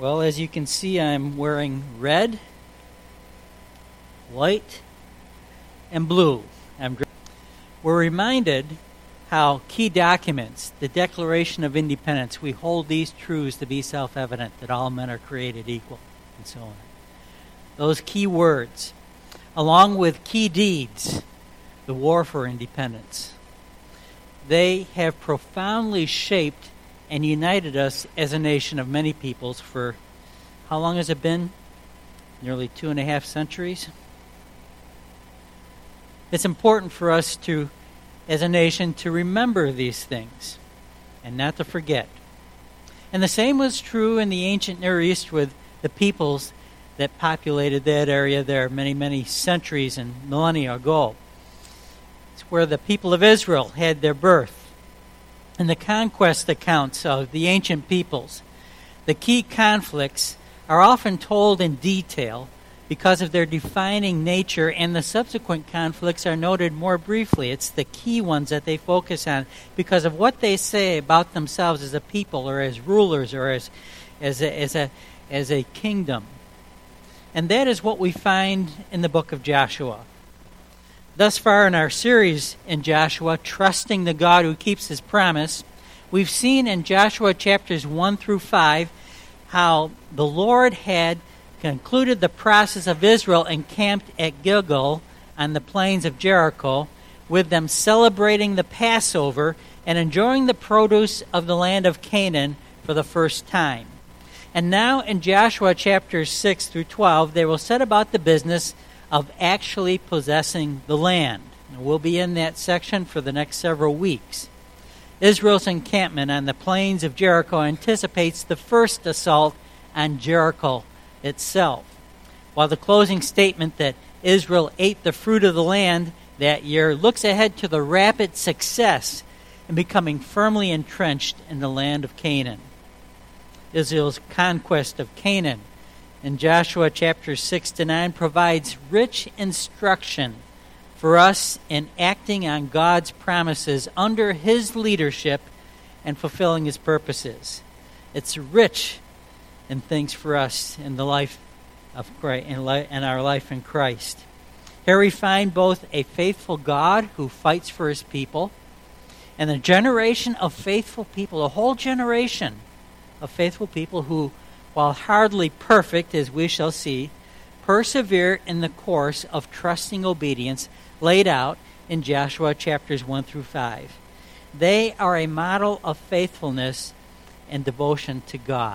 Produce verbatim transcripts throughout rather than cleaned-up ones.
Well, as you can see, I'm wearing red, white, and blue. I'm dr- We're reminded how key documents, the Declaration of Independence, we hold these truths to be self-evident, that all men are created equal, and so on. Those key words, along with key deeds, the war for independence, they have profoundly shaped and united us as a nation of many peoples for, how long has it been? Nearly two and a half centuries. It's important for us to, as a nation, to remember these things and not to forget. And the same was true in the ancient Near East with the peoples that populated that area there many, many centuries and millennia ago. It's where the people of Israel had their birth. In the conquest accounts of the ancient peoples, the key conflicts are often told in detail because of their defining nature, and the subsequent conflicts are noted more briefly. It's the key ones that they focus on because of what they say about themselves as a people or as rulers or as, as, a, as, a, as a kingdom. And that is what we find in the book of Joshua. Thus far in our series in Joshua, Trusting the God Who Keeps His Promise, we've seen in Joshua chapters one through five how the Lord had concluded the process of Israel encamped at Gilgal on the plains of Jericho, with them celebrating the Passover and enjoying the produce of the land of Canaan for the first time. And now in Joshua chapters six through twelve, they will set about the business of actually possessing the land. And we'll be in that section for the next several weeks. Israel's encampment on the plains of Jericho anticipates the first assault on Jericho itself, while the closing statement that Israel ate the fruit of the land that year looks ahead to the rapid success in becoming firmly entrenched in the land of Canaan. Israel's conquest of Canaan in Joshua chapters six to nine provides rich instruction for us in acting on God's promises under His leadership and fulfilling His purposes. It's rich in things for us in the life of Christ, in, li- in our life in Christ. Here we find both a faithful God who fights for His people and a generation of faithful people, a whole generation of faithful people who, while hardly perfect, as we shall see, persevere in the course of trusting obedience laid out in Joshua chapters one through five. They are a model of faithfulness and devotion to God.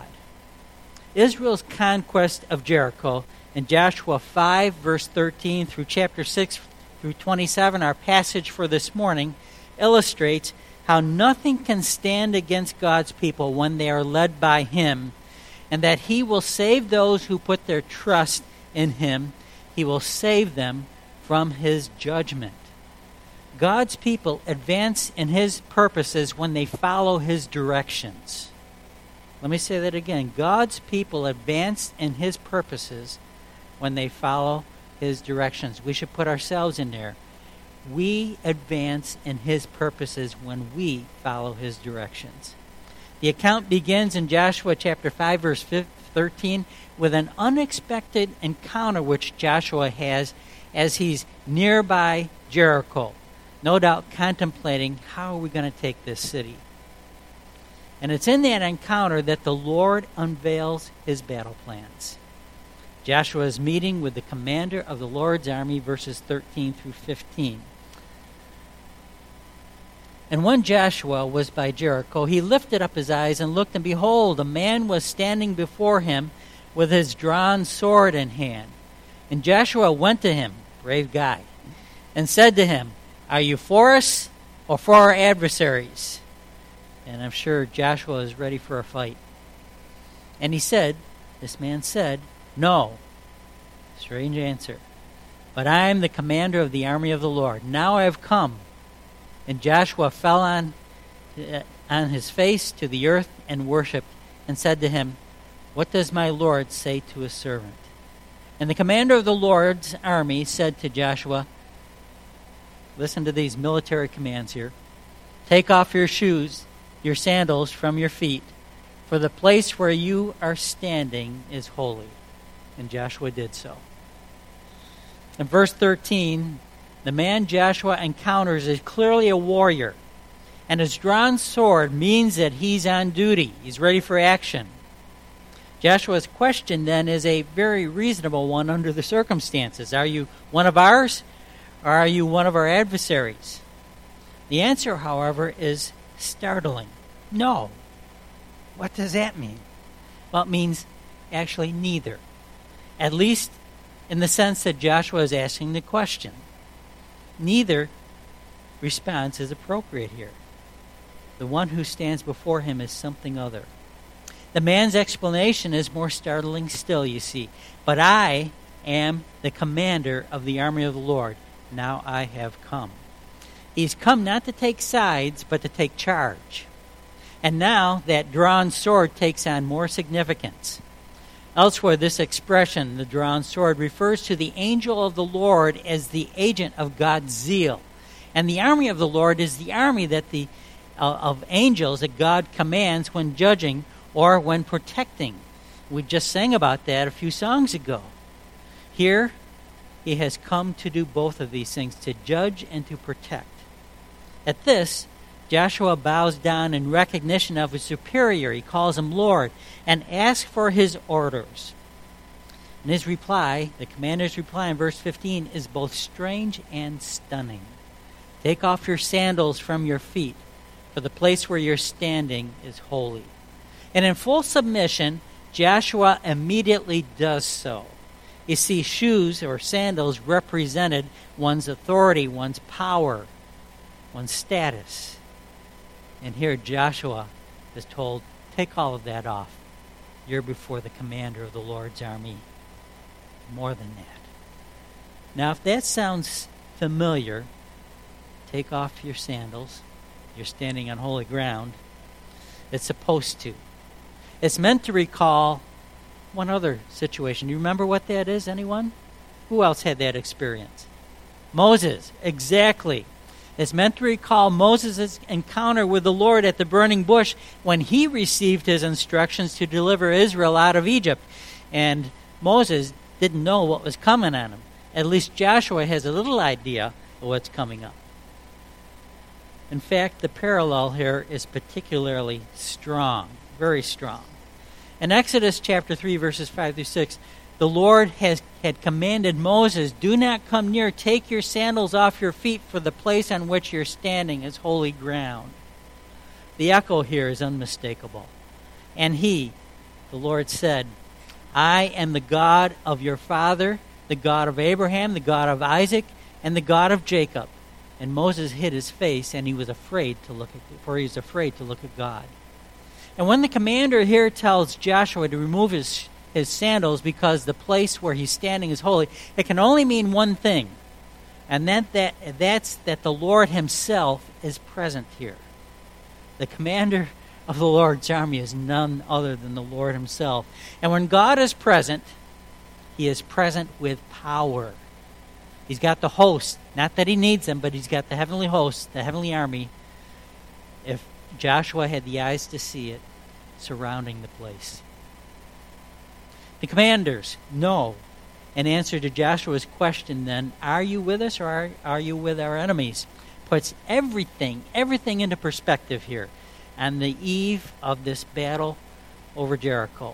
Israel's conquest of Jericho in Joshua five, verse thirteen through chapter six through twenty-seven, our passage for this morning, illustrates how nothing can stand against God's people when they are led by Him, and that He will save those who put their trust in Him. He will save them from His judgment. God's people advance in His purposes when they follow His directions. Let me say that again. God's people advance in His purposes when they follow His directions. We should put ourselves in there. We advance in His purposes when we follow His directions. The account begins in Joshua chapter five, verse thirteen, with an unexpected encounter which Joshua has as he's nearby Jericho, no doubt contemplating, how are we going to take this city? And it's in that encounter that the Lord unveils His battle plans. Joshua is meeting with the commander of the Lord's army, verses thirteen through fifteen. And when Joshua was by Jericho, he lifted up his eyes and looked, and behold, a man was standing before him with his drawn sword in hand. And Joshua went to him, brave guy, and said to him, "Are you for us or for our adversaries?" And I'm sure Joshua is ready for a fight. And he said, this man said, "No." Strange answer. "But I am the commander of the army of the Lord. Now I have come." And Joshua fell on, uh, on his face to the earth and worshipped, and said to him, "What does my Lord say to his servant?" And the commander of the Lord's army said to Joshua, listen to these military commands here, "Take off your shoes, your sandals from your feet, for the place where you are standing is holy. And Joshua did so. In verse thirteen, the man Joshua encounters is clearly a warrior, and his drawn sword means that he's on duty. He's ready for action. Joshua's question then is a very reasonable one under the circumstances. Are you one of ours, or are you one of our adversaries? The answer, however, is startling. No. What does that mean? Well, it means actually neither. At least in the sense that Joshua is asking the question. Neither response is appropriate here. The one who stands before him is something other. The man's explanation is more startling still, you see. But I am the commander of the army of the Lord. Now I have come. He's come not to take sides, but to take charge. And now that drawn sword takes on more significance. Elsewhere, this expression, the drawn sword, refers to the angel of the Lord as the agent of God's zeal. And the army of the Lord is the army that the uh, of angels that God commands when judging or when protecting. We just sang about that a few songs ago. Here, he has come to do both of these things, to judge and to protect. At this, Joshua bows down in recognition of his superior. He calls him Lord and asks for his orders. And his reply, the commander's reply in verse fifteen, is both strange and stunning. Take off your sandals from your feet, for the place where you're standing is holy. And in full submission, Joshua immediately does so. You see, shoes or sandals represented one's authority, one's power, one's status. And here Joshua is told, take all of that off. You're before the commander of the Lord's army. More than that. Now, if that sounds familiar, take off your sandals. You're standing on holy ground. It's supposed to. It's meant to recall one other situation. Do you remember what that is, anyone? Who else had that experience? Moses, exactly. It's meant to recall Moses' encounter with the Lord at the burning bush when he received his instructions to deliver Israel out of Egypt. And Moses didn't know what was coming on him. At least Joshua has a little idea of what's coming up. In fact, the parallel here is particularly strong, very strong. In Exodus chapter three, verses five through six, the Lord has had commanded Moses, do not come near, take your sandals off your feet, for the place on which you're standing is holy ground. The echo here is unmistakable. And he, the Lord, said, I am the God of your father, the God of Abraham, the God of Isaac, and the God of Jacob. And Moses hid his face, and he was afraid to look at, for he was afraid to look at God. And when the commander here tells Joshua to remove his his sandals because the place where he's standing is holy, it can only mean one thing, and that, that that's that the Lord himself is present here. The commander of the Lord's army is none other than the Lord himself. And when God is present, he is present with power. He's got the host, not that he needs them, but he's got the heavenly host, the heavenly army, if Joshua had the eyes to see it, surrounding the place. The commanders know, in answer to Joshua's question then, are you with us or are, are you with our enemies? Puts everything, everything into perspective here on the eve of this battle over Jericho.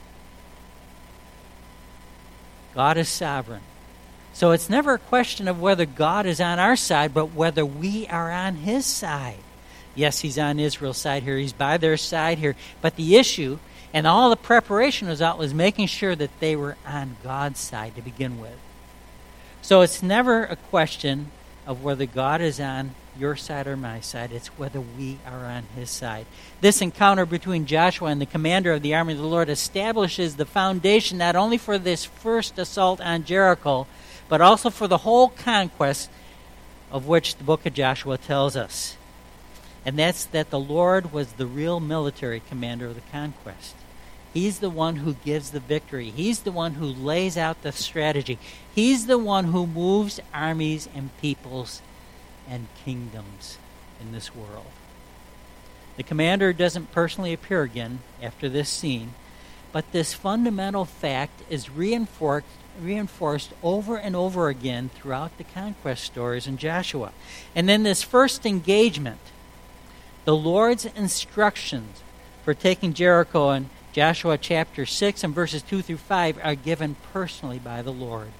God is sovereign. So it's never a question of whether God is on our side, but whether we are on his side. Yes, he's on Israel's side here. He's by their side here. But the issue and all the preparation was out was making sure that they were on God's side to begin with. So it's never a question of whether God is on your side or my side. It's whether we are on his side. This encounter between Joshua and the commander of the army of the Lord establishes the foundation not only for this first assault on Jericho, but also for the whole conquest of which the book of Joshua tells us. And that's that the Lord was the real military commander of the conquest. He's the one who gives the victory. He's the one who lays out the strategy. He's the one who moves armies and peoples and kingdoms in this world. The commander doesn't personally appear again after this scene, but this fundamental fact is reinforced, reinforced over and over again throughout the conquest stories in Joshua. And in this first engagement, the Lord's instructions for taking Jericho in Joshua chapter six and verses two through five are given personally by the Lord.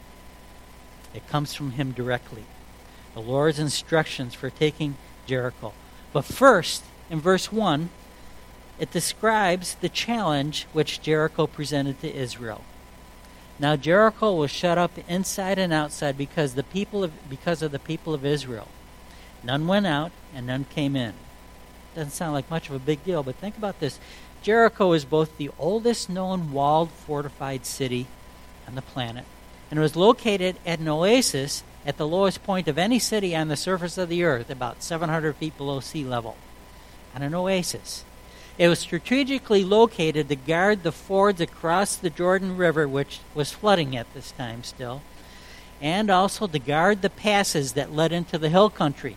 It comes from him directly. The Lord's instructions for taking Jericho. But first, in verse one, it describes the challenge which Jericho presented to Israel. Now Jericho was shut up inside and outside because the people of because of the people of Israel. None went out and none came in. Doesn't sound like much of a big deal, but think about this. Jericho is both the oldest known walled fortified city on the planet, and it was located at an oasis at the lowest point of any city on the surface of the earth, about seven hundred feet below sea level, on an oasis. It was strategically located to guard the fords across the Jordan River, which was flooding at this time still, and also to guard the passes that led into the hill country.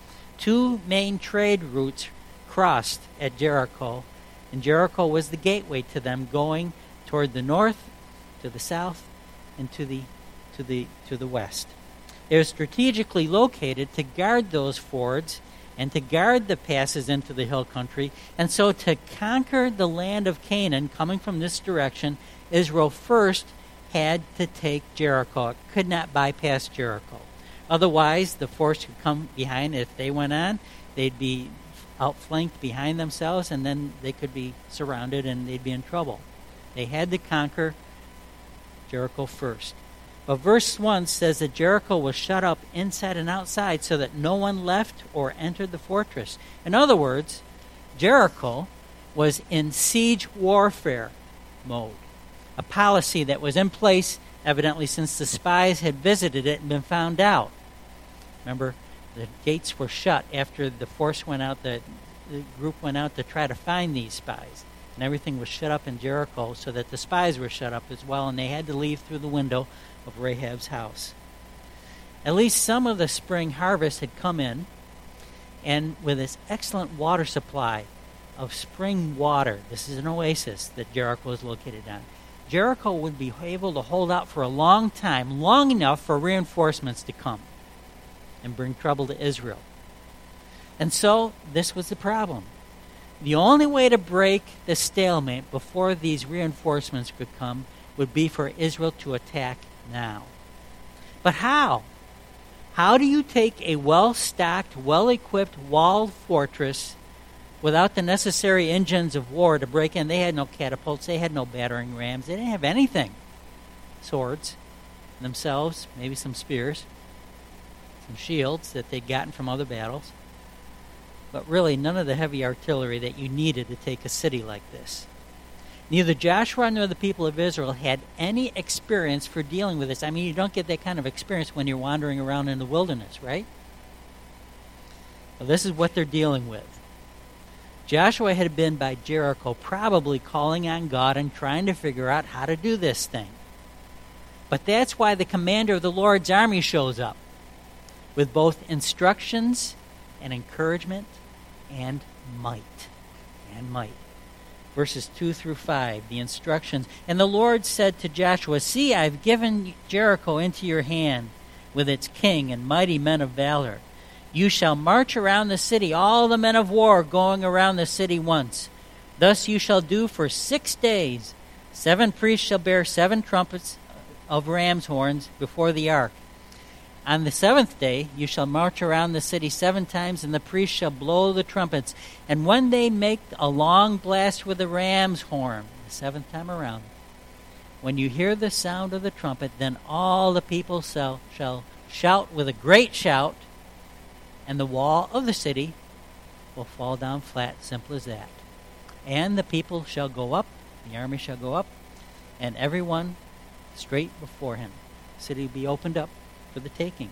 Two main trade routes crossed at Jericho, and Jericho was the gateway to them, going toward the north, to the south, and to the to the to the west. It was strategically located to guard those fords and to guard the passes into the hill country. And so to conquer the land of Canaan coming from this direction, Israel first had to take Jericho. It could not bypass Jericho. Otherwise, the force could come behind. If they went on, they'd be outflanked behind themselves, and then they could be surrounded and they'd be in trouble. They had to conquer Jericho first. But verse one says that Jericho was shut up inside and outside so that no one left or entered the fortress. In other words, Jericho was in siege warfare mode, a policy that was in place evidently since the spies had visited it and been found out. Remember, the gates were shut after the force went out, the, the group went out to try to find these spies. And everything was shut up in Jericho so that the spies were shut up as well, and they had to leave through the window of Rahab's house. At least some of the spring harvest had come in, and with this excellent water supply of spring water, this is an oasis that Jericho is located on, Jericho would be able to hold out for a long time, long enough for reinforcements to come and bring trouble to Israel. And so this was the problem. The only way to break the stalemate before these reinforcements could come would be for Israel to attack now. But how? How do you take a well-stocked, well-equipped, walled fortress without the necessary engines of war to break in? They had no catapults, they had no battering rams, they didn't have anything. Swords themselves, maybe some spears, some shields that they'd gotten from other battles, but really none of the heavy artillery that you needed to take a city like this. Neither Joshua nor the people of Israel had any experience for dealing with this. I mean, you don't get that kind of experience when you're wandering around in the wilderness, right? Well, this is what they're dealing with. Joshua had been by Jericho, probably calling on God and trying to figure out how to do this thing. But that's why the commander of the Lord's army shows up, with both instructions and encouragement and might. And might. Verses two through five, the instructions. And the Lord said to Joshua, "See, I've given Jericho into your hand, with its king and mighty men of valor. You shall march around the city, all the men of war going around the city once. Thus you shall do for six days. Seven priests shall bear seven trumpets of ram's horns before the ark. On the seventh day you shall march around the city seven times, and the priests shall blow the trumpets. And when they make a long blast with the ram's horn, the seventh time around, when you hear the sound of the trumpet, then all the people shall, shall shout with a great shout, and the wall of the city will fall down flat, simple as that. And the people shall go up, the army shall go up, and everyone straight before him. The city will be opened up for the taking."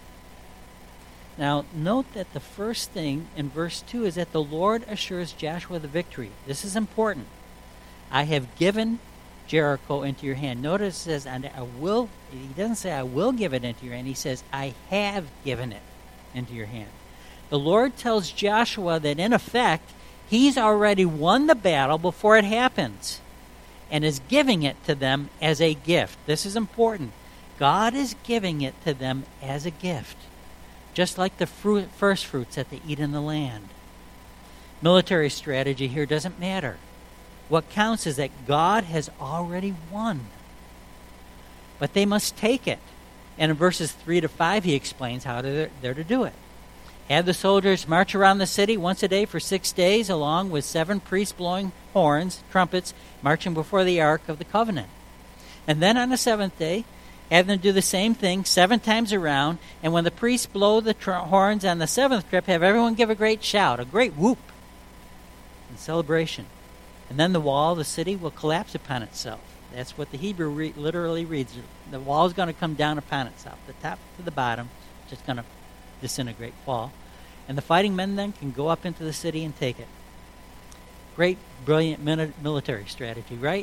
Now, note that the first thing in verse two is that the Lord assures Joshua the victory. This is important. I have given Jericho into your hand. Notice it says, and I will, he doesn't say I will give it into your hand. He says, I have given it into your hand. The Lord tells Joshua that in effect, He's already won the battle before it happens and is giving it to them as a gift. This is important. God is giving it to them as a gift, just like the fruit, first fruits that they eat in the land. Military strategy here doesn't matter. What counts is that God has already won. But they must take it. And in verses three to five, he explains how they're, they're to do it. Have the soldiers march around the city once a day for six days, along with seven priests blowing horns, trumpets, marching before the Ark of the Covenant. And then on the seventh day, have them do the same thing seven times around. And when the priests blow the tr- horns on the seventh trip, have everyone give a great shout, a great whoop in celebration. And then the wall of the city will collapse upon itself. That's what the Hebrew re- literally reads. The wall is going to come down upon itself, the top to the bottom, just going to disintegrate, fall. And the fighting men then can go up into the city and take it. Great, brilliant min- military strategy, right?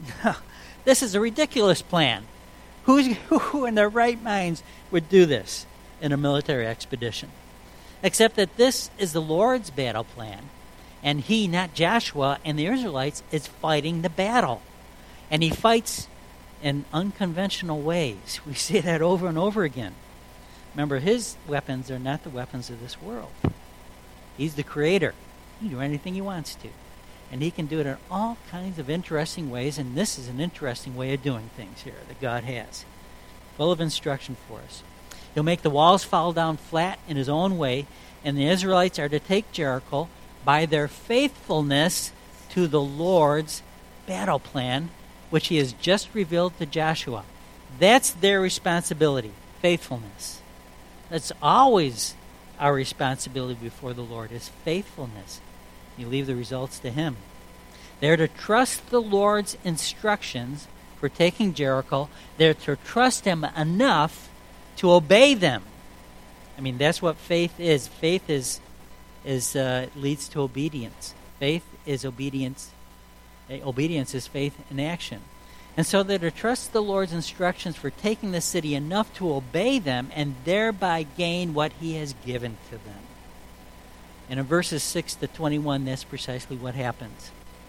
This is a ridiculous plan. Who's, who in their right minds would do this in a military expedition? Except that this is the Lord's battle plan. And he, not Joshua and the Israelites, is fighting the battle. And he fights in unconventional ways. We see that over and over again. Remember, his weapons are not the weapons of this world. He's the creator. He can do anything he wants to. And he can do it in all kinds of interesting ways, and this is an interesting way of doing things here that God has. Full of instruction for us. He'll make the walls fall down flat in his own way, and the Israelites are to take Jericho by their faithfulness to the Lord's battle plan, which he has just revealed to Joshua. That's their responsibility, faithfulness. That's always our responsibility before the Lord, is faithfulness. You leave the results to him. They're to trust the Lord's instructions for taking Jericho. They're to trust him enough to obey them. I mean, that's what faith is. Faith is is uh, leads to obedience. Faith is obedience. Obedience is faith in action. And so they're to trust the Lord's instructions for taking the city enough to obey them and thereby gain what he has given to them. And in verses six to twenty-one, that's precisely what happens.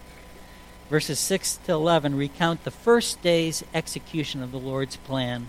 Verses six to eleven recount the first day's execution of the Lord's plan.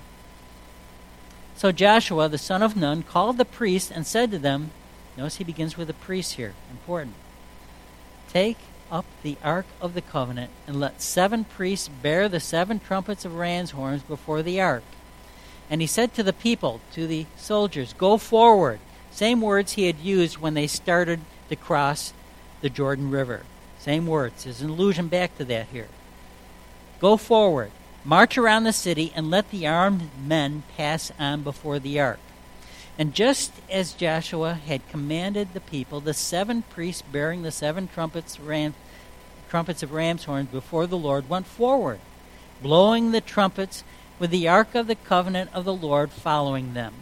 So Joshua, the son of Nun, called the priests and said to them, notice he begins with the priests here, important. Take up the Ark of the Covenant, and let seven priests bear the seven trumpets of ram's horns before the Ark. And he said to the people, to the soldiers, go forward. Same words he had used when they started to cross the Jordan River. Same words. There's an allusion back to that here. Go forward, march around the city, and let the armed men pass on before the Ark. And just as Joshua had commanded the people, the seven priests bearing the seven trumpets, ram, trumpets of ram's horns before the Lord went forward, blowing the trumpets with the Ark of the Covenant of the Lord following them.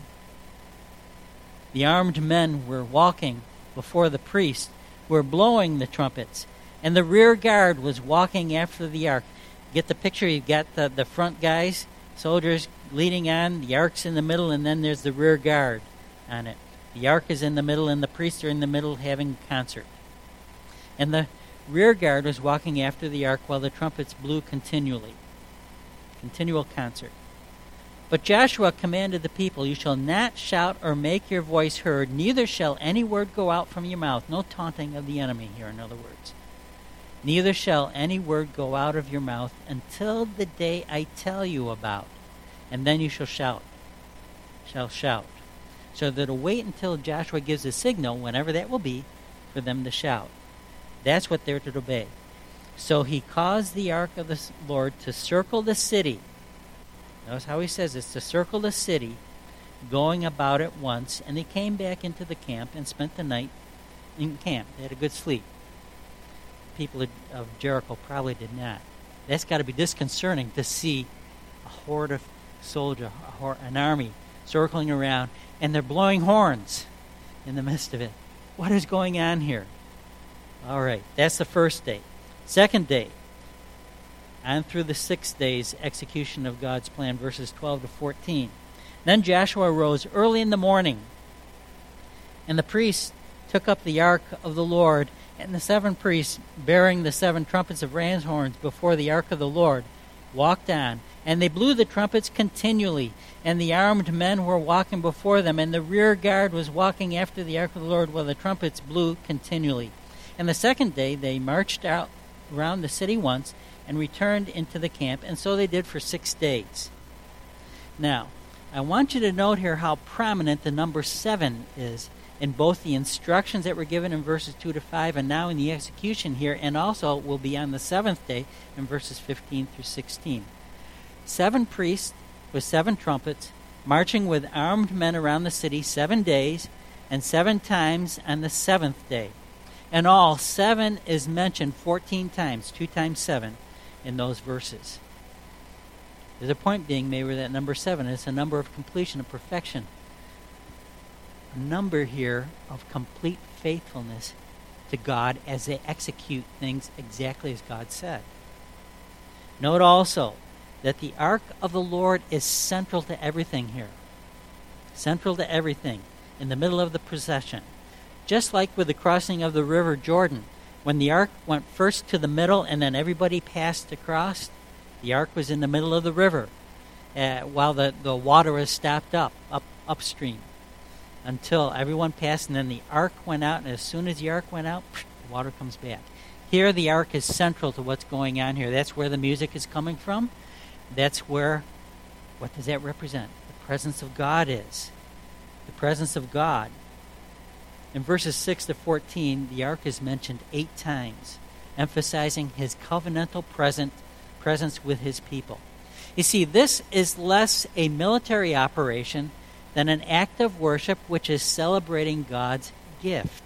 The armed men were walking before the priests, were blowing the trumpets, and the rear guard was walking after the Ark. Get the picture? You've got the, the front guys, soldiers leading on, the Ark's in the middle, and then there's the rear guard on it. The Ark is in the middle, and the priests are in the middle having a concert. And the rear guard was walking after the Ark while the trumpets blew continually. Continual concert. But Joshua commanded the people, you shall not shout or make your voice heard, neither shall any word go out from your mouth. No taunting of the enemy here, in other words. Neither shall any word go out of your mouth until the day I tell you about. And then you shall shout. Shall shout. So that it'll wait until Joshua gives a signal, whenever that will be, for them to shout. That's what they're to obey. So he caused the ark of the Lord to circle the city. Notice how he says this, to circle the city, going about it once, and they came back into the camp and spent the night in camp. They had a good sleep. People of Jericho probably did not. That's got to be disconcerting to see a horde of soldiers, an army circling around, and they're blowing horns in the midst of it. What is going on here? All right, that's the first day. Second day, on through the six days, execution of God's plan, verses twelve to fourteen. Then Joshua arose early in the morning, and the priests took up the ark of the Lord And the seven priests, bearing the seven trumpets of ram's horns before the ark of the Lord, walked on. And they blew the trumpets continually. And the armed men were walking before them. And the rear guard was walking after the ark of the Lord while the trumpets blew continually. And the second day they marched out around the city once and returned into the camp. And so they did for six days. Now, I want you to note here how prominent the number seven is in both the instructions that were given in verses two to five and now in the execution here, and also will be on the seventh day in verses fifteen through sixteen. Seven priests with seven trumpets, marching with armed men around the city seven days, and seven times on the seventh day. In all, seven is mentioned fourteen times, two times seven, in those verses. There's a point being made with that number seven. It's a number of completion, of perfection. A number here of complete faithfulness to God as they execute things exactly as God said. Note also that the ark of the Lord is central to everything here. Central to everything, in the middle of the procession. Just like with the crossing of the river Jordan, when the ark went first to the middle and then everybody passed across, the ark was in the middle of the river uh, while the, the water was stopped up, up upstream, until everyone passed, and then the ark went out, and as soon as the ark went out, the water comes back. Here the ark is central to what's going on here. That's where the music is coming from. That's where, what does that represent? The presence of God is. The presence of God. In verses six to fourteen, the ark is mentioned eight times, emphasizing his covenantal present, presence with his people. You see, this is less a military operation than an act of worship which is celebrating God's gift.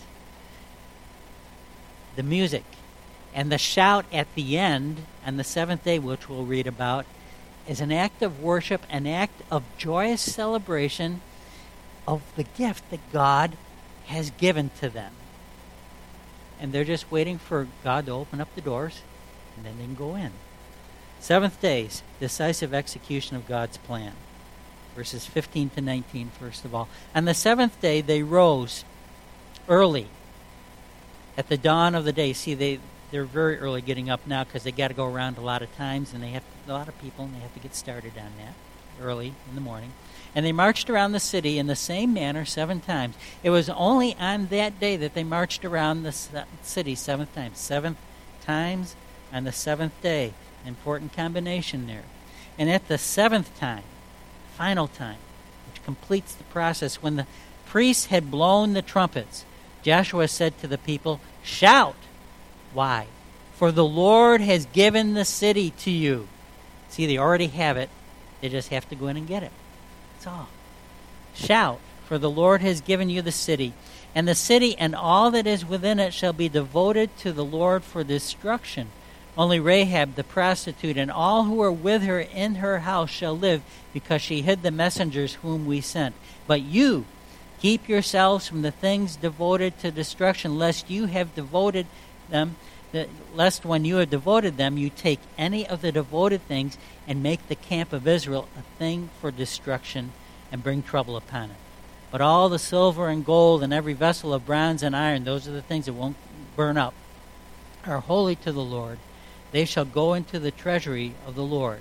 The music and the shout at the end on the seventh day, which we'll read about, is an act of worship, an act of joyous celebration of the gift that God has given to them. And they're just waiting for God to open up the doors, and then they can go in. Seventh days, decisive execution of God's plan. Verses fifteen to nineteen, first of all. On the seventh day, they rose early at the dawn of the day. See, they, they're very early getting up now because they got to go around a lot of times, and they have a lot of people, and they have to get started on that early in the morning. And they marched around the city in the same manner seven times. It was only on that day that they marched around the city seven times. Seven times on the seventh day. Important combination there. And at the seventh time, final time, which completes the process, when the priests had blown the trumpets, Joshua said to the people, "Shout!" Why? For the Lord has given the city to you. See, they already have it. They just have to go in and get it. That's all. Shout, for the Lord has given you the city. And the city and all that is within it shall be devoted to the Lord for destruction. Only Rahab the prostitute and all who are with her in her house shall live, because she hid the messengers whom we sent. But you, keep yourselves from the things devoted to destruction, lest you have devoted them, lest when you have devoted them, you take any of the devoted things and make the camp of Israel a thing for destruction and bring trouble upon it. But all the silver and gold and every vessel of bronze and iron, those are the things that won't burn up, are holy to the Lord. They shall go into the treasury of the Lord.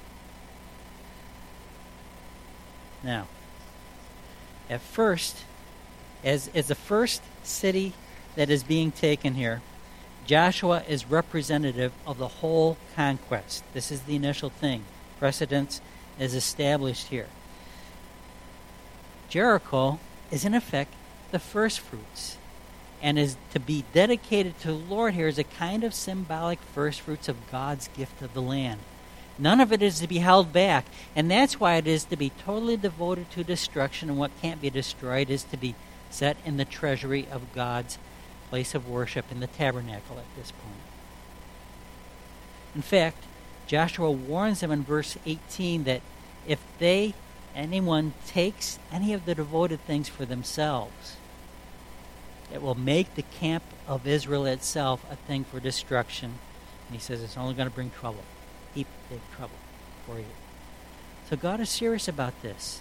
Now, at first, as, as the first city that is being taken here, Joshua is representative of the whole conquest. This is the initial thing. Precedence is established here. Jericho is in effect the first fruits, and is to be dedicated to the Lord here as a kind of symbolic first fruits of God's gift of the land. None of it is to be held back, and that's why it is to be totally devoted to destruction, and what can't be destroyed is to be set in the treasury of God's place of worship in the tabernacle at this point. In fact, Joshua warns them in verse eighteen that if they, anyone, takes any of the devoted things for themselves, it will make the camp of Israel itself a thing for destruction. And he says it's only going to bring trouble, heap big trouble for you. So God is serious about this.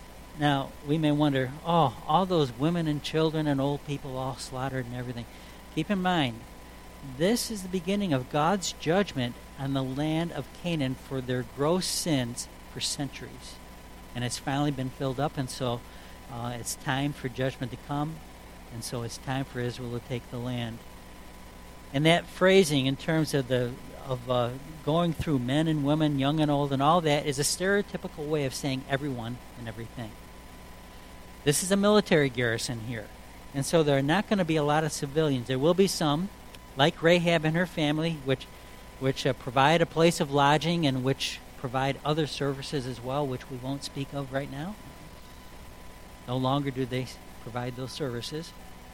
Now, we may wonder, oh, all those women and children and old people all slaughtered and everything. Keep in mind, this is the beginning of God's judgment on the land of Canaan for their gross sins for centuries. And it's finally been filled up, and so uh, it's time for judgment to come, and so it's time for Israel to take the land. And that phrasing in terms of the of uh, going through men and women, young and old, and all that is a stereotypical way of saying everyone and everything. This is a military garrison here, and so there are not going to be a lot of civilians. There will be some, like Rahab and her family, which which uh, provide a place of lodging and which provide other services as well, which we won't speak of right now. No longer do they provide those services.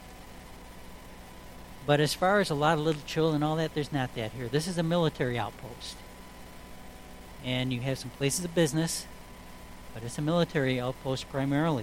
But as far as a lot of little children and all that, there's not that here. This is a military outpost. And you have some places of business, but it's a military outpost primarily.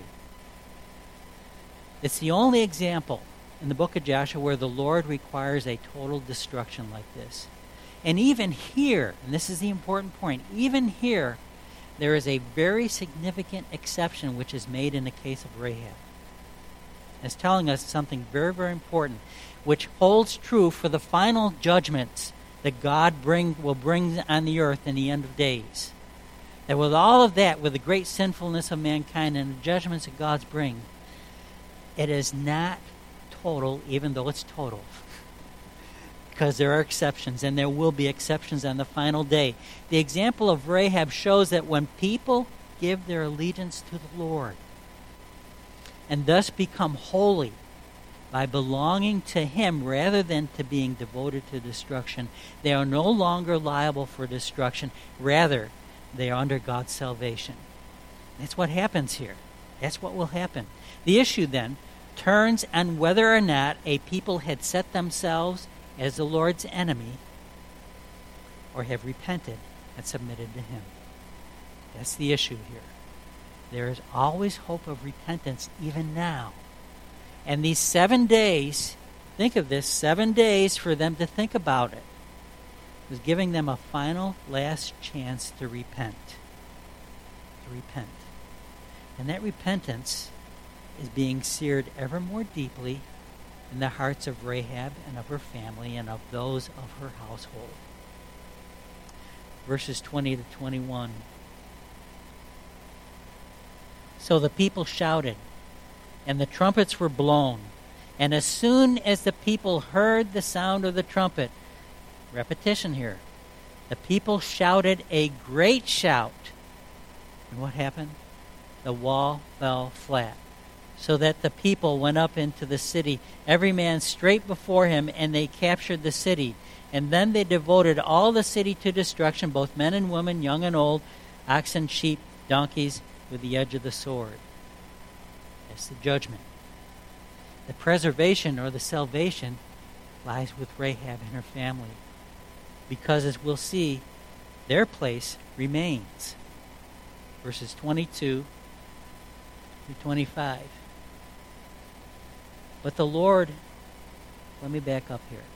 It's the only example in the book of Joshua where the Lord requires a total destruction like this. And even here, and this is the important point, even here, there is a very significant exception which is made in the case of Rahab. It's telling us something very, very important, which holds true for the final judgments that God bring will bring on the earth in the end of days. That with all of that, with the great sinfulness of mankind and the judgments that God's bring, it is not total, even though it's total. Because there are exceptions, and there will be exceptions on the final day. The example of Rahab shows that when people give their allegiance to the Lord and thus become holy by belonging to Him rather than to being devoted to destruction, they are no longer liable for destruction. Rather, they are under God's salvation. That's what happens here. That's what will happen. The issue then turns on whether or not a people had set themselves as the Lord's enemy or have repented and submitted to Him. That's the issue here. There is always hope of repentance even now. And these seven days, think of this, seven days for them to think about it, was giving them a final, last chance to repent. To repent. And that repentance is being seared ever more deeply in the hearts of Rahab and of her family and of those of her household. Verses twenty to twenty-one. So the people shouted, and the trumpets were blown. And as soon as the people heard the sound of the trumpet, repetition here, the people shouted a great shout. And what happened? The wall fell flat, so that the people went up into the city, every man straight before him, and they captured the city. And then they devoted all the city to destruction, both men and women, young and old, oxen, sheep, donkeys, with the edge of the sword. That's the judgment. The preservation or the salvation lies with Rahab and her family, because as we'll see, their place remains. Verses twenty-two through twenty-five. But the Lord, let me back up here.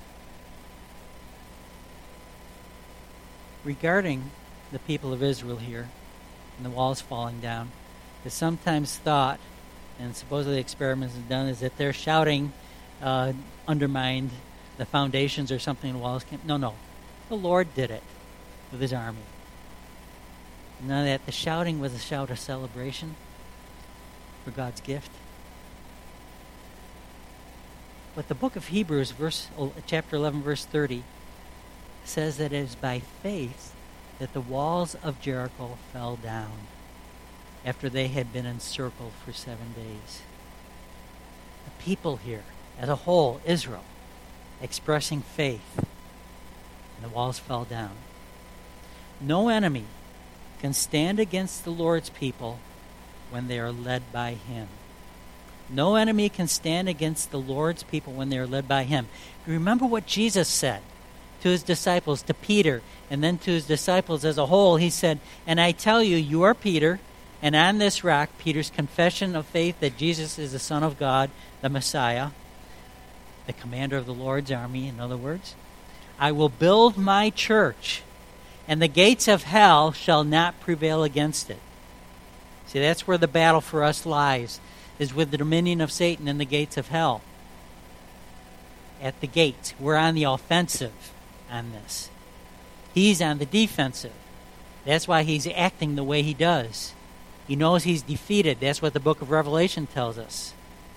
Regarding the people of Israel here, and the walls falling down, is sometimes thought, and supposedly experiments have done, is that their shouting uh, undermined the foundations or something. The walls came. No, no. The Lord did it with His army. None of that. The shouting was a shout of celebration for God's gift. But the book of Hebrews, verse chapter eleven, verse thirty, says that it is by faith that the walls of Jericho fell down after they had been encircled for seven days. The people here, as a whole, Israel, expressing faith, and the walls fell down. No enemy can stand against the Lord's people when they are led by Him. No enemy can stand against the Lord's people when they are led by Him. Remember what Jesus said to His disciples, to Peter, and then to His disciples as a whole. He said, "And I tell you, you are Peter, and on this rock," Peter's confession of faith that Jesus is the Son of God, the Messiah, the commander of the Lord's army, in other words, "I will build my church, and the gates of hell shall not prevail against it." See, that's where the battle for us lies, is with the dominion of Satan and the gates of hell. at the gates. We're on the offensive on this. He's on the defensive. That's why he's acting the way he does. He knows he's defeated. That's what the book of Revelation tells us.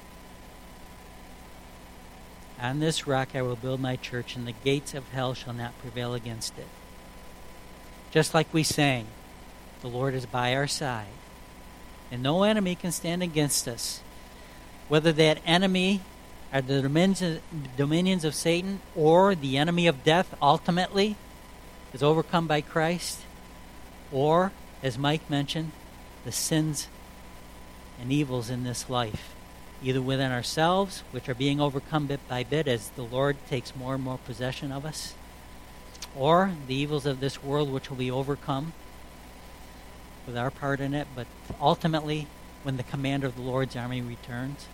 On this rock I will build my church, and the gates of hell shall not prevail against it. Just like we sang, the Lord is by our side, and no enemy can stand against us. Whether that enemy are the dominions, dominions of Satan or the enemy of death ultimately is overcome by Christ, or, as Mike mentioned, the sins and evils in this life, either within ourselves, which are being overcome bit by bit as the Lord takes more and more possession of us, or the evils of this world, which will be overcome with our part in it, but ultimately when the commander of the Lord's army returns.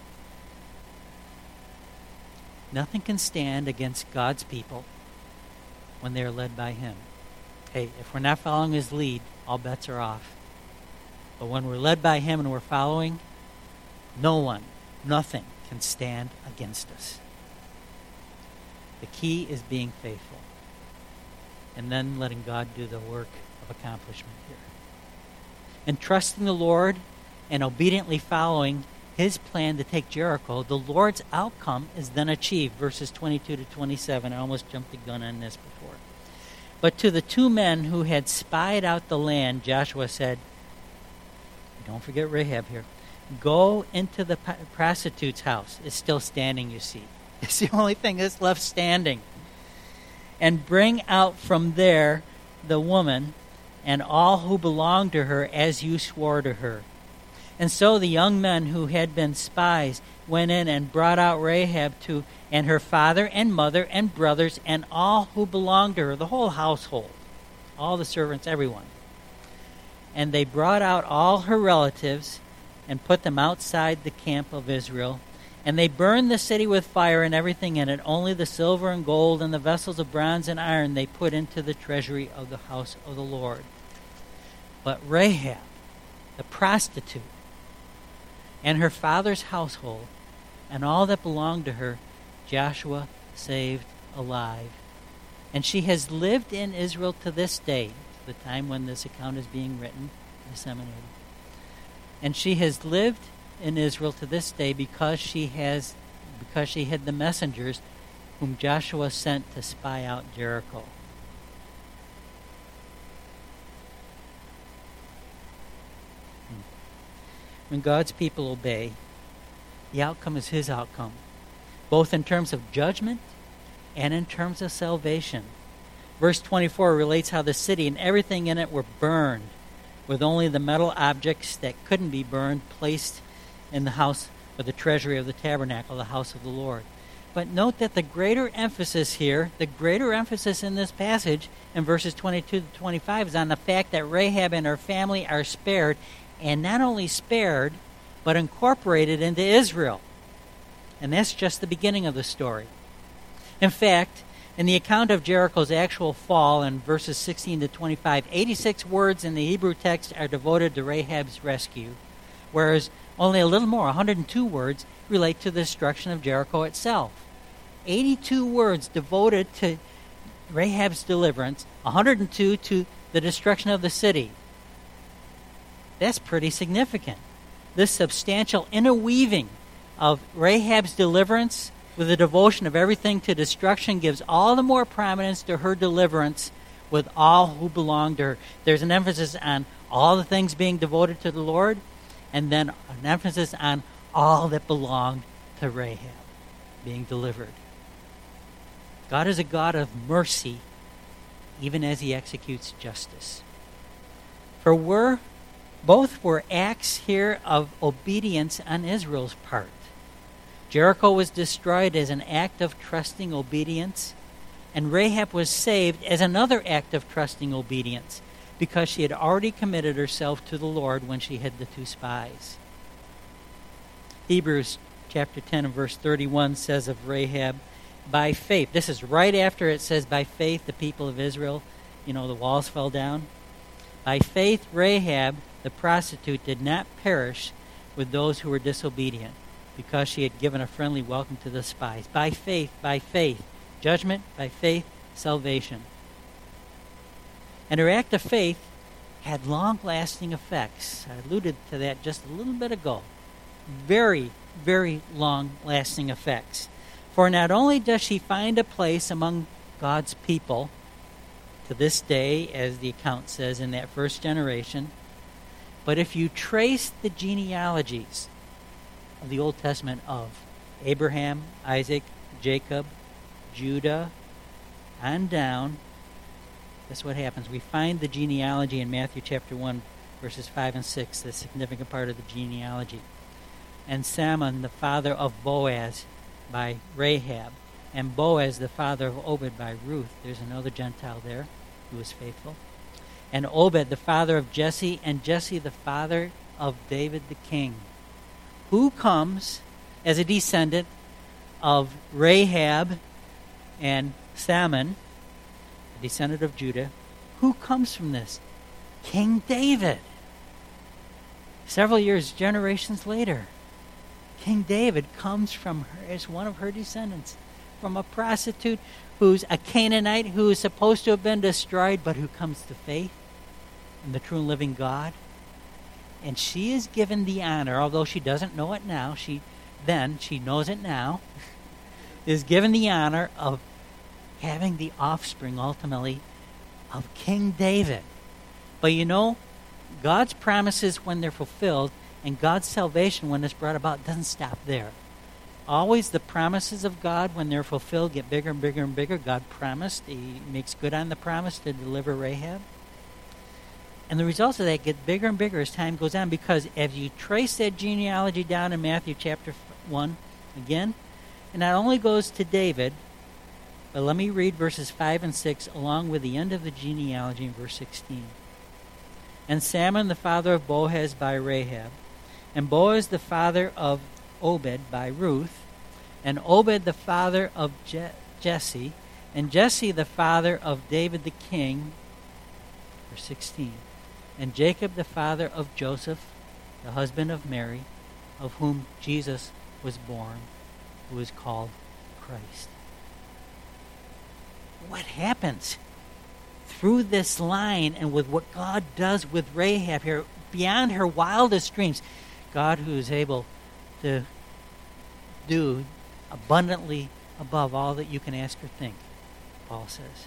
Nothing can stand against God's people when they are led by him. Hey, if we're not following his lead, all bets are off. But when we're led by him and we're following, no one, nothing can stand against us. The key is being faithful and then letting God do the work of accomplishment here. And trusting the Lord and obediently following his plan to take Jericho, the Lord's outcome is then achieved. Verses twenty-two to twenty-seven. I almost jumped the gun on this before. But to the two men who had spied out the land, Joshua said, don't forget Rahab here, go into the prostitute's house. It's still standing, you see. It's the only thing that's left standing. And bring out from there the woman and all who belong to her as you swore to her. And so the young men who had been spies went in and brought out Rahab to and her father and mother and brothers and all who belonged to her, the whole household, all the servants, everyone. And they brought out all her relatives and put them outside the camp of Israel. And they burned the city with fire and everything in it. Only the silver and gold and the vessels of bronze and iron they put into the treasury of the house of the Lord. But Rahab, the prostitute, and her father's household, and all that belonged to her, Joshua saved alive. And she has lived in Israel to this day, the time when this account is being written, disseminated. And she has lived in Israel to this day because she has because she had the messengers whom Joshua sent to spy out Jericho. When God's people obey, the outcome is his outcome, both in terms of judgment and in terms of salvation. Verse twenty-four relates how the city and everything in it were burned, with only the metal objects that couldn't be burned placed in the house or the treasury of the tabernacle, the house of the Lord. But note that the greater emphasis here, the greater emphasis in this passage in verses twenty-two to twenty-five is on the fact that Rahab and her family are spared, and not only spared, but incorporated into Israel. And that's just the beginning of the story. In fact, in the account of Jericho's actual fall in verses sixteen to twenty-five, eighty-six words in the Hebrew text are devoted to Rahab's rescue, whereas only a little more, one hundred two words, relate to the destruction of Jericho itself. eighty-two words devoted to Rahab's deliverance, one hundred two to the destruction of the city. That's pretty significant. This substantial interweaving of Rahab's deliverance with the devotion of everything to destruction gives all the more prominence to her deliverance with all who belong to her. There's an emphasis on all the things being devoted to the Lord, and then an emphasis on all that belonged to Rahab being delivered. God is a God of mercy, even as he executes justice. For we're, both were acts here of obedience on Israel's part. Jericho was destroyed as an act of trusting obedience, and Rahab was saved as another act of trusting obedience, because she had already committed herself to the Lord when she hid the two spies. Hebrews chapter ten and verse thirty-one says of Rahab, by faith, this is right after it says, by faith the people of Israel, you know, the walls fell down. By faith Rahab, the prostitute, did not perish with those who were disobedient, because she had given a friendly welcome to the spies. By faith, by faith. Judgment, by faith, salvation. And her act of faith had long-lasting effects. I alluded to that just a little bit ago. Very, very long-lasting effects. For not only does she find a place among God's people to this day, as the account says in that first generation, but if you trace the genealogies of the Old Testament of Abraham, Isaac, Jacob, Judah, on down, that's what happens. We find the genealogy in Matthew chapter one, verses five and six, the significant part of the genealogy. And Salmon, the father of Boaz, by Rahab, and Boaz, the father of Obed, by Ruth. There's another Gentile there who was faithful. And Obed, the father of Jesse, and Jesse, the father of David the king, who comes as a descendant of Rahab and Salmon, a descendant of Judah. Who comes from this? King David. Several years, generations later, King David comes from her as one of her descendants, from a prostitute who's a Canaanite who is supposed to have been destroyed, but who comes to faith in the true and living God. And she is given the honor, although she doesn't know it now, she then, she knows it now, is given the honor of having the offspring, ultimately, of King David. But you know, God's promises, when they're fulfilled, and God's salvation, when it's brought about, doesn't stop there. Always the promises of God, when they're fulfilled, get bigger and bigger and bigger. God promised. He makes good on the promise to deliver Rahab. And the results of that get bigger and bigger as time goes on, because as you trace that genealogy down in Matthew chapter one, again, it not only goes to David, but let me read verses five and six along with the end of the genealogy in verse sixteen. And Salmon, the father of Boaz, by Rahab, and Boaz, the father of Obed, by Ruth, and Obed, the father of Je- Jesse, and Jesse, the father of David the king, verse sixteen, and Jacob, the father of Joseph, the husband of Mary, of whom Jesus was born, who is called Christ. What happens through this line and with what God does with Rahab here, beyond her wildest dreams? God, who is able to do abundantly above all that you can ask or think, Paul says.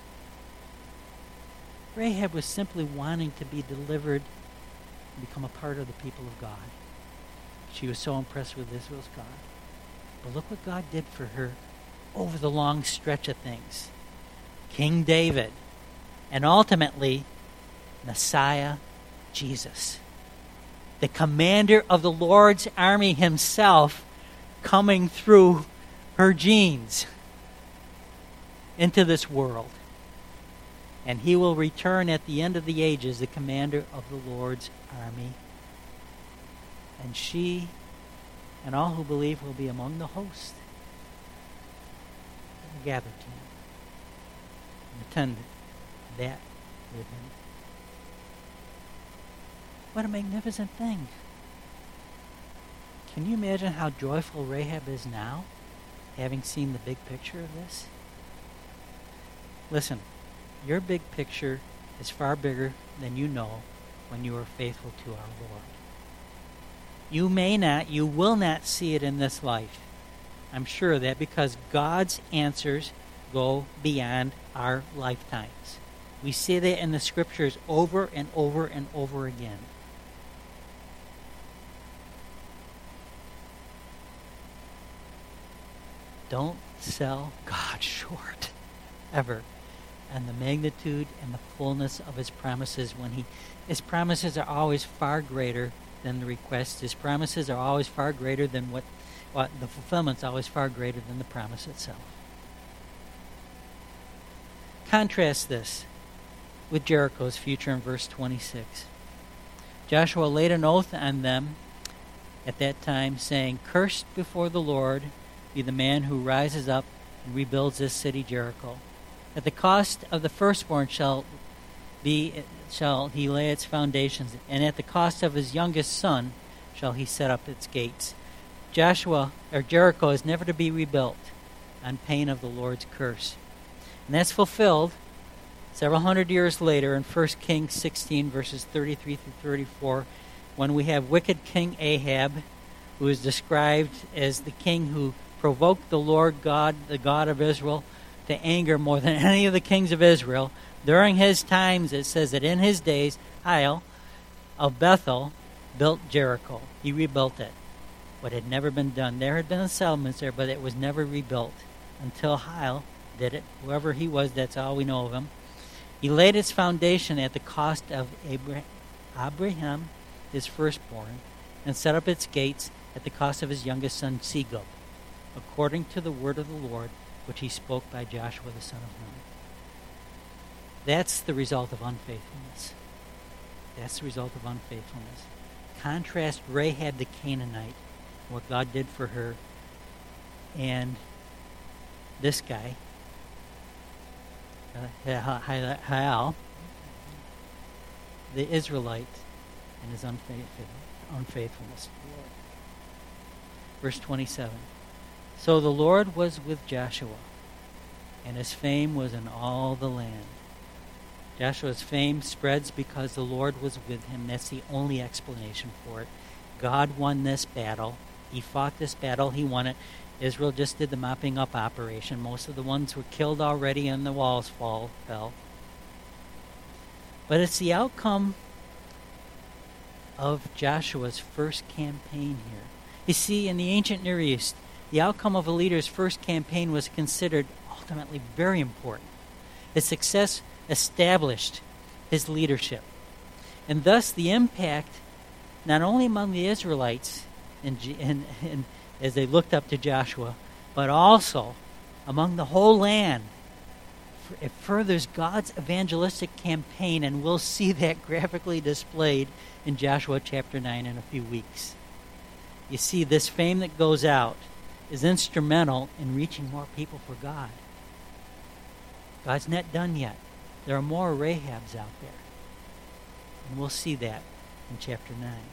Rahab was simply wanting to be delivered and become a part of the people of God. She was so impressed with Israel's God. But look what God did for her over the long stretch of things. King David, and ultimately, Messiah Jesus, the commander of the Lord's army himself, coming through her genes into this world. And he will return at the end of the ages, the commander of the Lord's army. And she and all who believe will be among the host that will gather to him and attend that with him. What a magnificent thing. Can you imagine how joyful Rahab is now, having seen the big picture of this? Listen, your big picture is far bigger than you know when you are faithful to our Lord. You may not, you will not see it in this life. I'm sure of that, because God's answers go beyond our lifetimes. We see that in the scriptures over and over and over again. Don't sell God short, ever, and the magnitude and the fullness of his promises. When he, his promises are always far greater than the request. His promises are always far greater than what, what the fulfillment's always far greater than the promise itself. Contrast this with Jericho's future in verse twenty-six. Joshua laid an oath on them at that time, saying, "Cursed before the Lord be the man who rises up and rebuilds this city Jericho. At the cost of the firstborn shall be shall he lay its foundations, and at the cost of his youngest son shall he set up its gates." Joshua or Jericho is never to be rebuilt on pain of the Lord's curse. And that's fulfilled several hundred years later in First Kings sixteen, verses thirty-three through thirty-four, when we have wicked King Ahab, who is described as the king who provoked the Lord God, the God of Israel, to anger more than any of the kings of Israel. During his times, it says that in his days, Hiel of Bethel built Jericho. He rebuilt it. What had never been done. There had been settlements there, but it was never rebuilt until Hiel did it. Whoever he was, that's all we know of him. He laid its foundation at the cost of Abraham, Abraham, his firstborn, and set up its gates at the cost of his youngest son, Segub, according to the word of the Lord, which he spoke by Joshua the son of Nun. That's the result of unfaithfulness. That's the result of unfaithfulness. Contrast Rahab the Canaanite, what God did for her, and this guy, uh, Hiel, the Israelite, and his unfaithfulness. Verse twenty-seven. So the Lord was with Joshua, and his fame was in all the land. Joshua's fame spreads because the Lord was with him. That's the only explanation for it. God won this battle. He fought this battle. He won it. Israel just did the mopping up operation. Most of the ones were killed already and the walls fall, fell. But it's the outcome of Joshua's first campaign here. You see, in the ancient Near East, the outcome of a leader's first campaign was considered ultimately very important. His success established his leadership. And thus the impact, not only among the Israelites and, and, and as they looked up to Joshua, but also among the whole land. It furthers God's evangelistic campaign, and we'll see that graphically displayed in Joshua chapter nine in a few weeks. You see, this fame that goes out is instrumental in reaching more people for God. God's not done yet. There are more Rahabs out there. And we'll see that in chapter nine.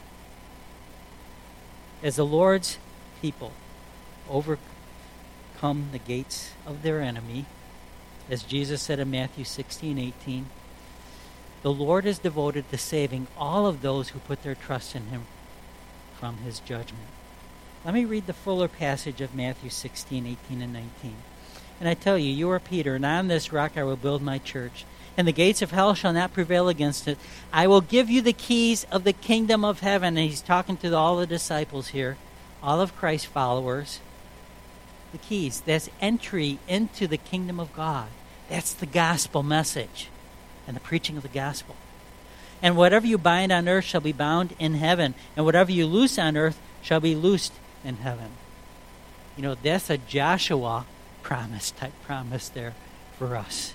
As the Lord's people overcome the gates of their enemy, as Jesus said in Matthew sixteen eighteen, the Lord is devoted to saving all of those who put their trust in him from his judgment. Let me read the fuller passage of Matthew sixteen eighteen and nineteen. And I tell you, you are Peter, and on this rock I will build my church, and the gates of hell shall not prevail against it. I will give you the keys of the kingdom of heaven. And he's talking to all the disciples here, all of Christ's followers. The keys, that's entry into the kingdom of God. That's the gospel message and the preaching of the gospel. And whatever you bind on earth shall be bound in heaven, and whatever you loose on earth shall be loosed in heaven. You know, that's a Joshua promise, type promise there for us.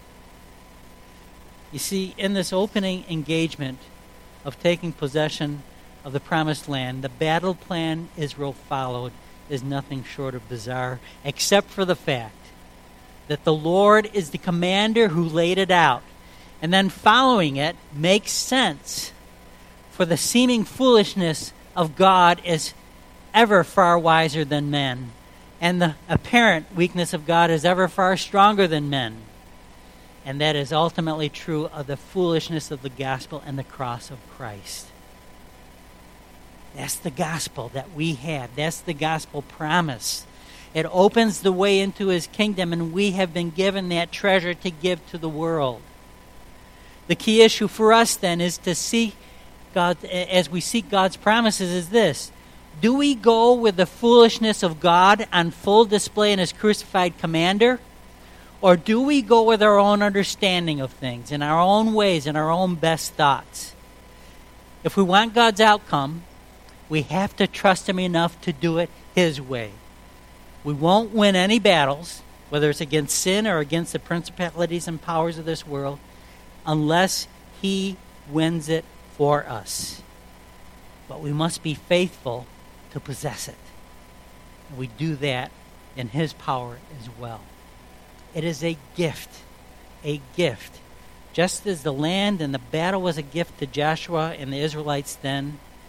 You see, in this opening engagement of taking possession of the promised land, the battle plan Israel followed is nothing short of bizarre, except for the fact that the Lord is the commander who laid it out. And then following it makes sense, for the seeming foolishness of God is ever far wiser than men, and the apparent weakness of God is ever far stronger than men. And that is ultimately true of the foolishness of the gospel and the cross of Christ. That's the gospel that we have. That's the gospel promise. It opens the way into his kingdom, and we have been given that treasure to give to the world. The key issue for us then is to seek God, as we seek God's promises, is this. Do we go with the foolishness of God on full display in his crucified commander? Or do we go with our own understanding of things, in our own ways, in our own best thoughts? If we want God's outcome, we have to trust him enough to do it his way. We won't win any battles, whether it's against sin or against the principalities and powers of this world, unless he wins it for us. But we must be faithful to possess it. And we do that in his power as well. It is a gift, a gift. Just as the land and the battle was a gift to Joshua and the Israelites then,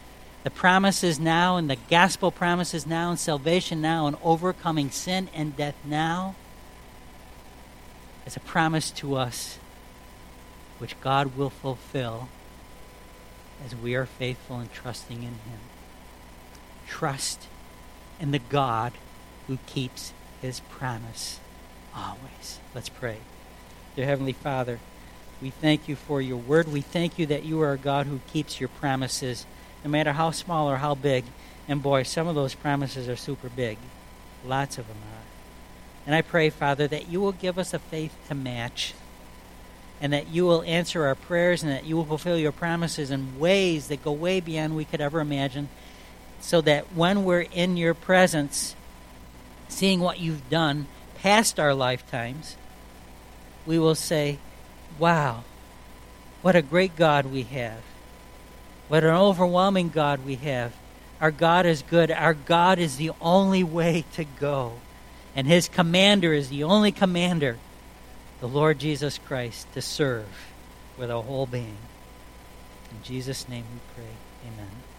The promises now, and the gospel promises now, and salvation now, and overcoming sin and death now, is a promise to us which God will fulfill as we are faithful and trusting in Him. Trust in the God who keeps His promise always. Let's pray. Dear Heavenly Father, we thank you for your word. We thank you that you are a God who keeps your promises, no matter how small or how big. And boy, some of those promises are super big. Lots of them are. And I pray, Father, that you will give us a faith to match, and that you will answer our prayers, and that you will fulfill your promises in ways that go way beyond we could ever imagine, so that when we're in your presence, seeing what you've done past our lifetimes, we will say, wow, what a great God we have. What an overwhelming God we have. Our God is good. Our God is the only way to go. And His commander is the only commander, the Lord Jesus Christ, to serve with our whole being. In Jesus' name we pray. Amen.